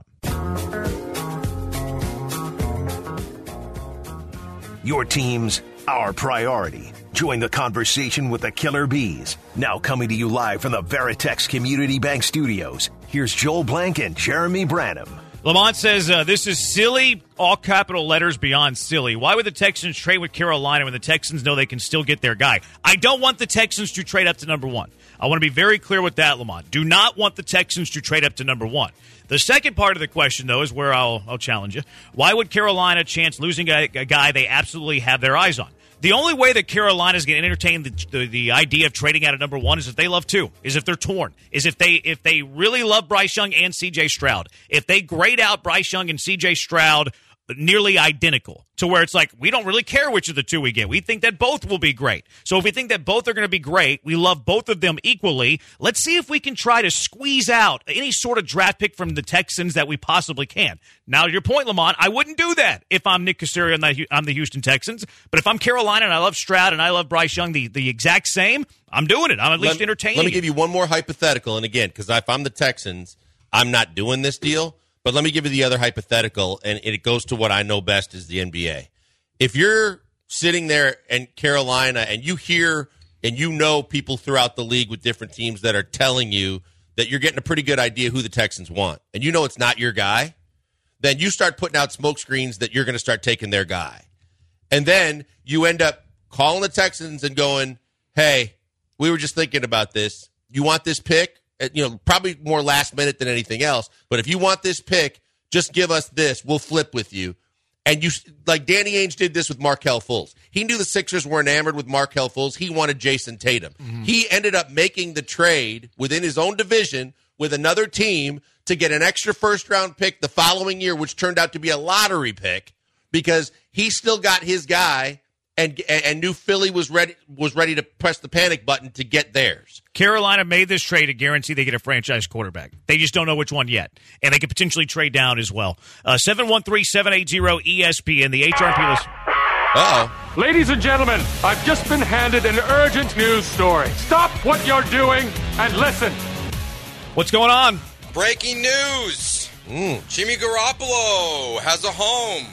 Your team's our priority. Join the conversation with the Killer Bees. Now coming to you live from the Veritex Community Bank Studios. Here's Joel Blank and Jeremy Branham. Lamont says, uh, this is silly, all capital letters beyond silly. Why would the Texans trade with Carolina when the Texans know they can still get their guy? I don't want the Texans to trade up to number one. I want to be very clear with that, Lamont. Do not want the Texans to trade up to number one. The second part of the question, though, is where I'll, I'll challenge you. Why would Carolina chance losing a, a guy they absolutely have their eyes on? The only way that Carolina is going to entertain the, the the idea of trading out at number one is if they love two, is if they're torn, is if they if they really love Bryce Young and C J Stroud. If they grade out Bryce Young and C J Stroud nearly identical to where it's like, we don't really care which of the two we get. We think that both will be great. So if we think that both are going to be great, we love both of them equally, let's see if we can try to squeeze out any sort of draft pick from the Texans that we possibly can. Now, to your point, Lamont, I wouldn't do that if I'm Nick Caserio and the, I'm the Houston Texans. But if I'm Carolina and I love Stroud and I love Bryce Young the, the exact same, I'm doing it. I'm at least let, entertaining. Let me give you one more hypothetical. And again, because if I'm the Texans, I'm not doing this deal. But let me give you the other hypothetical, and it goes to what I know best is the N B A. If you're sitting there in Carolina and you hear and you know people throughout the league with different teams that are telling you that you're getting a pretty good idea who the Texans want, and you know it's not your guy, then you start putting out smoke screens that you're going to start taking their guy. And then you end up calling the Texans and going, hey, we were just thinking about this. You want this pick? You know, probably more last minute than anything else. But if you want this pick, just give us this. We'll flip with you. And you, like Danny Ainge did this with Markelle Fultz. He knew the Sixers were enamored with Markelle Fultz. He wanted Jason Tatum. Mm-hmm. He ended up making the trade within his own division with another team to get an extra first-round pick the following year, which turned out to be a lottery pick because he still got his guy and and knew Philly was ready was ready to press the panic button to get theirs. Carolina made this trade to guarantee they get a franchise quarterback. They just don't know which one yet. And they could potentially trade down as well. Uh, seven one three, seven eight zero, E S P N, the H R P list. Uh-oh. Ladies and gentlemen, I've just been handed an urgent news story. Stop what you're doing and listen. What's going on? Breaking news. Mm. Jimmy Garoppolo has a home.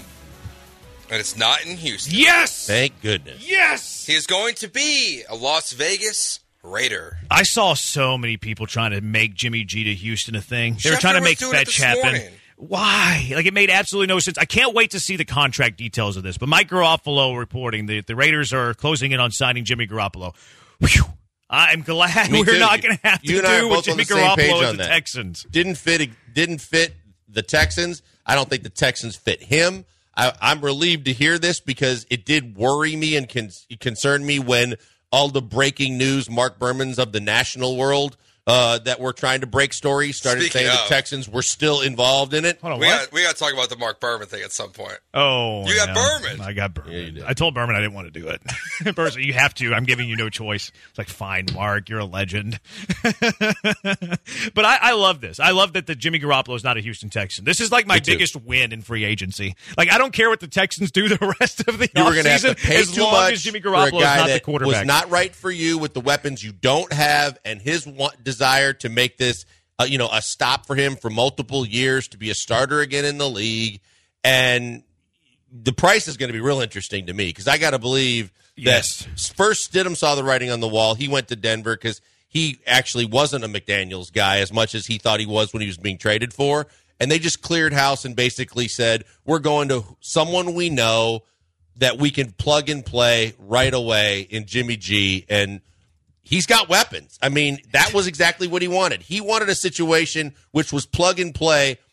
And it's not in Houston. Yes! Thank goodness. Yes! He is going to be a Las Vegas Raider. I saw so many people trying to make Jimmy G to Houston a thing. They were Schefter trying to was make doing it fetch this happen. morning. Why? Like, it made absolutely no sense. I can't wait to see the contract details of this. But Mike Garofalo reporting that the Raiders are closing in on signing Jimmy Garoppolo. Whew. I'm glad Me we're too. not going to have to You and I are do both with Jimmy on the same page Garoppolo on as the that. Texans. Didn't fit. Didn't fit the Texans. I don't think the Texans fit him. I, I'm relieved to hear this because it did worry me and con- concern me when all the breaking news, Mark Berman's of the national world uh, that were trying to break stories, started Speaking saying of, the Texans were still involved in it. Hold on, We what? got, we got to talk about the Mark Berman thing at some point. Oh, You got no. Berman. I got Berman. Yeah, you did. I told Berman I didn't want to do it. Berman said, you have to. I'm giving you no choice. It's like, fine, Mark, you're a legend. But I, I love this. I love that the Jimmy Garoppolo is not a Houston Texan. This is like my Me too. biggest win in free agency. Like, I don't care what the Texans do the rest of the You were going to have offseason to pay as too long much as Jimmy for a Garoppolo guy is not that the quarterback. was not right for you with the weapons you don't have, and his want, desire to make this, uh, you know, a stop for him for multiple years to be a starter again in the league. And the price is going to be real interesting to me because I got to believe Yes. that first Stidham saw the writing on the wall. He went to Denver because he actually wasn't a McDaniels guy as much as he thought he was when he was being traded for. And they just cleared house and basically said, we're going to someone we know that we can plug and play right away in Jimmy G. And he's got weapons. I mean, that was exactly what he wanted. He wanted a situation which was plug and play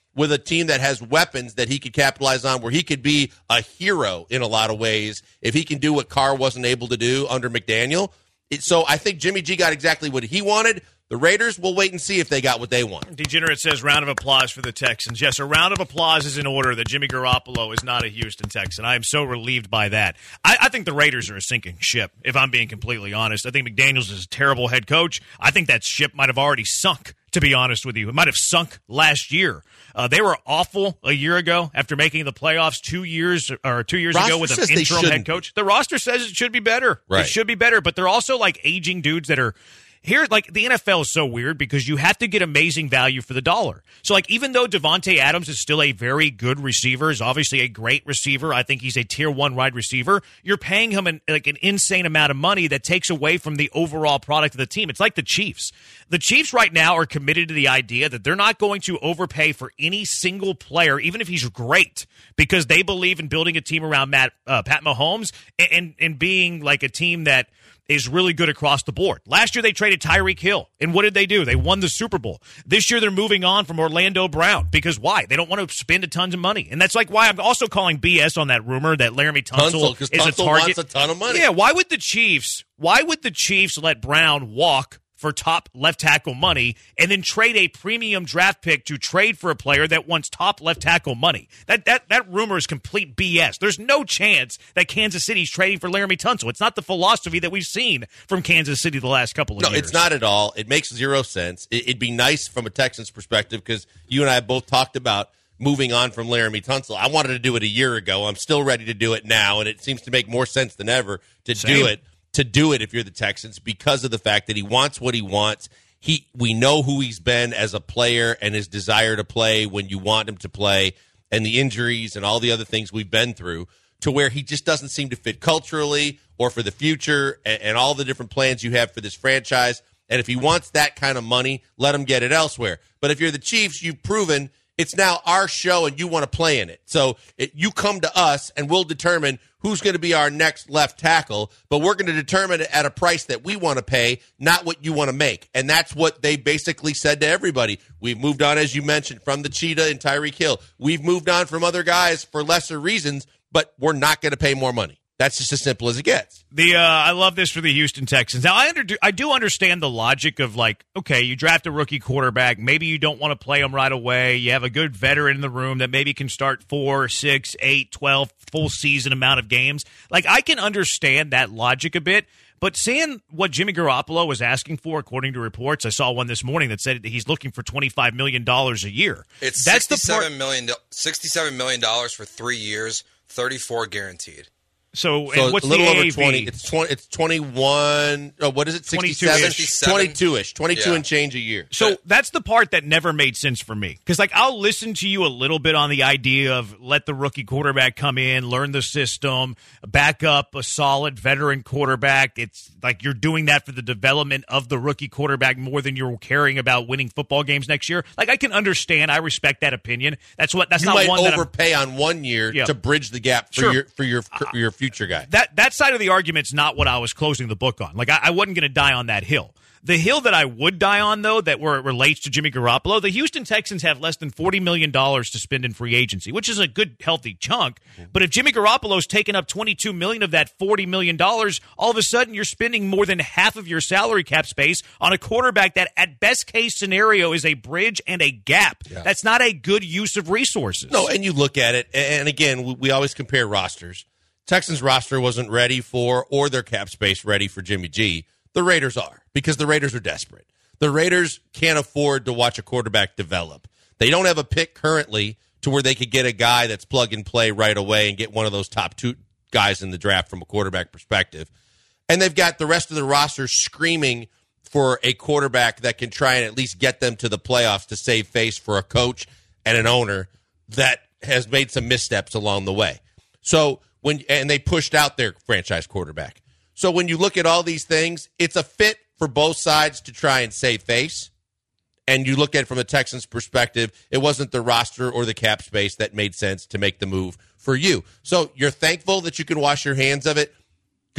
with a team that has weapons that he could capitalize on, where he could be a hero in a lot of ways if he can do what Carr wasn't able to do under McDaniel. It, so I think Jimmy G got exactly what he wanted. The Raiders, will wait and see if they got what they want. Degenerate says round of applause for the Texans. Yes, a round of applause is in order that Jimmy Garoppolo is not a Houston Texan. I am so relieved by that. I, I think the Raiders are a sinking ship, if I'm being completely honest. I think McDaniels is a terrible head coach. I think that ship might have already sunk, to be honest with you. It might have sunk last year. Uh, they were awful a year ago after making the playoffs two years or two years roster ago with an says interim head coach. The roster says it should be better. Right. It should be better, but they're also like aging dudes that are – here, like, the N F L is so weird because you have to get amazing value for the dollar. So, like, even though Devontae Adams is still a very good receiver, is obviously a great receiver, I think he's a tier one wide receiver, you're paying him an, like an insane amount of money that takes away from the overall product of the team. It's like the Chiefs. The Chiefs right now are committed to the idea that they're not going to overpay for any single player, even if he's great, because they believe in building a team around Matt, uh, Pat Mahomes and, and, and being like a team that is really good across the board. Last year, they traded Tyreek Hill. And what did they do? They won the Super Bowl. This year, they're moving on from Orlando Brown. Because why? They don't want to spend a ton of money. And that's like why I'm also calling B S on that rumor that Laramie Tunsil, Tunsil, is Tunsil a target. wants a ton of money. Yeah, why would the Chiefs, why would the Chiefs let Brown walk for top left tackle money and then trade a premium draft pick to trade for a player that wants top left tackle money? That that that rumor is complete B S. There's no chance that Kansas City's trading for Laramie Tunsil. It's not the philosophy that we've seen from Kansas City the last couple of no, years. No, it's not at all. It makes zero sense. It, it'd be nice from a Texans perspective because you and I have both talked about moving on from Laramie Tunsil. I wanted to do it a year ago. I'm still ready to do it now, and it seems to make more sense than ever to Same. do it. to do it if you're the Texans because of the fact that he wants what he wants. He we know who he's been as a player and his desire to play when you want him to play, and the injuries and all the other things we've been through, to where he just doesn't seem to fit culturally or for the future and, and all the different plans you have for this franchise. And if he wants that kind of money, let him get it elsewhere. But if you're the Chiefs, you've proven it's now our show and you want to play in it. So it, you come to us and we'll determine who's going to be our next left tackle, but we're going to determine it at a price that we want to pay, not what you want to make. And that's what they basically said to everybody. We've moved on, as you mentioned, from the Cheetah and Tyreek Hill. We've moved on from other guys for lesser reasons, but we're not going to pay more money. That's just as simple as it gets. The uh, I love this for the Houston Texans. Now, I under, I do understand the logic of, like, okay, you draft a rookie quarterback. Maybe you don't want to play him right away. You have a good veteran in the room that maybe can start four, six, eight, twelve full season amount of games. Like, I can understand that logic a bit. But seeing what Jimmy Garoppolo was asking for, according to reports, I saw one this morning that said that he's looking for twenty-five million dollars a year. It's That's sixty-seven the million dollars, sixty-seven million dollars for three years, thirty-four guaranteed. So, So and what's a little the over A A V? twenty. It's twenty. It's twenty-one. Oh, what is it? twenty-two-ish. Twenty-two-ish. Twenty-two Yeah. and change a year. So that's the part that never made sense for me. Because, like, I'll listen to you a little bit on the idea of let the rookie quarterback come in, learn the system, back up a solid veteran quarterback. It's like you're doing that for the development of the rookie quarterback more than you're caring about winning football games next year. Like, I can understand. I respect that opinion. That's what. That's you not might one that I'm, overpay on one year Yeah. to bridge the gap for Sure. your for your for your future guy. that that side of the argument's not what I was closing the book on. Like, I, I wasn't going to die on that hill. The hill that I would die on, though, that where it relates to Jimmy Garoppolo, the Houston Texans have less than forty million dollars to spend in free agency, which is a good, healthy chunk. But if Jimmy Garoppolo's taken up twenty-two million dollars of that forty million dollars, all of a sudden you're spending more than half of your salary cap space on a quarterback that, at best case scenario, is a bridge and a gap. Yeah. That's not a good use of resources. No, and you look at it, and again, we- we always compare rosters. Texans roster wasn't ready for, or their cap space ready for Jimmy G. The Raiders are, because the Raiders are desperate. The Raiders can't afford to watch a quarterback develop. They don't have a pick currently to where they could get a guy that's plug and play right away and get one of those top two guys in the draft from a quarterback perspective. And they've got the rest of the roster screaming for a quarterback that can try and at least get them to the playoffs to save face for a coach and an owner that has made some missteps along the way. So when and they pushed out their franchise quarterback. So when you look at all these things, it's a fit for both sides to try and save face. And you look at it from the Texans' perspective, it wasn't the roster or the cap space that made sense to make the move for you. So you're thankful that you can wash your hands of it.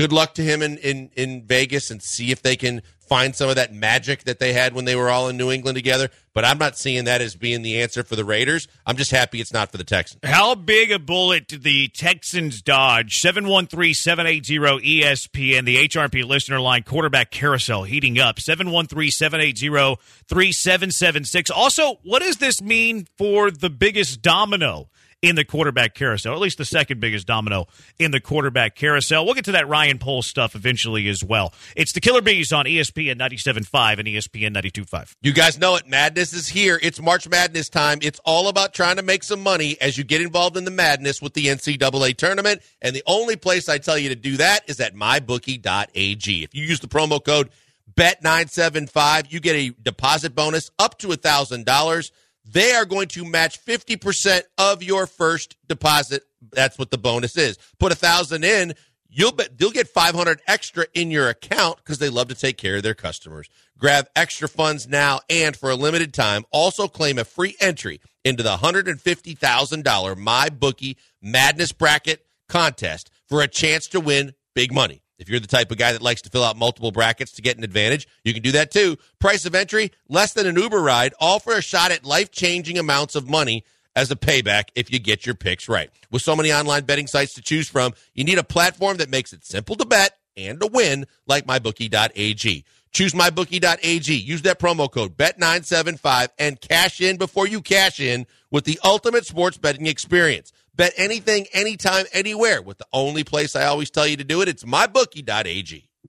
good luck to him in, in, in Vegas and see if they can find some of that magic that they had when they were all in New England together. But I'm not seeing that as being the answer for the Raiders. I'm just happy it's not for the Texans. How big a bullet did the Texans dodge? seven one three, seven eight zero, E S P N, the H R P listener line, quarterback carousel heating up. seven one three, seven eight zero, three seven seven six. Also, what does this mean for the biggest domino in the quarterback carousel, or at least the second biggest domino in the quarterback carousel? We'll get to that Ryan Poles stuff eventually as well. It's the Killer Bees on E S P N ninety-seven point five and E S P N ninety-two point five. You guys know it. Madness is here. It's March Madness time. It's all about trying to make some money as you get involved in the madness with the N C double A tournament. And the only place I tell you to do that is at my bookie dot a g. If you use the promo code B E T nine seven five, you get a deposit bonus up to one thousand dollars. They are going to match fifty percent of your first deposit. That's what the bonus is. Put one thousand dollars in, you'll bet you'll get five hundred dollars extra in your account because they love to take care of their customers. Grab extra funds now and for a limited time, also claim a free entry into the one hundred fifty thousand dollars MyBookie Madness Bracket contest for a chance to win big money. If you're the type of guy that likes to fill out multiple brackets to get an advantage, you can do that too. Price of entry, less than an Uber ride, all for a shot at life-changing amounts of money as a payback if you get your picks right. With so many online betting sites to choose from, you need a platform that makes it simple to bet and to win like my bookie dot a g. Choose my bookie dot a g. Use that promo code B E T nine seven five and cash in before you cash in with the ultimate sports betting experience. Bet anything, anytime, anywhere with the only place I always tell you to do it. It's my bookie dot a g.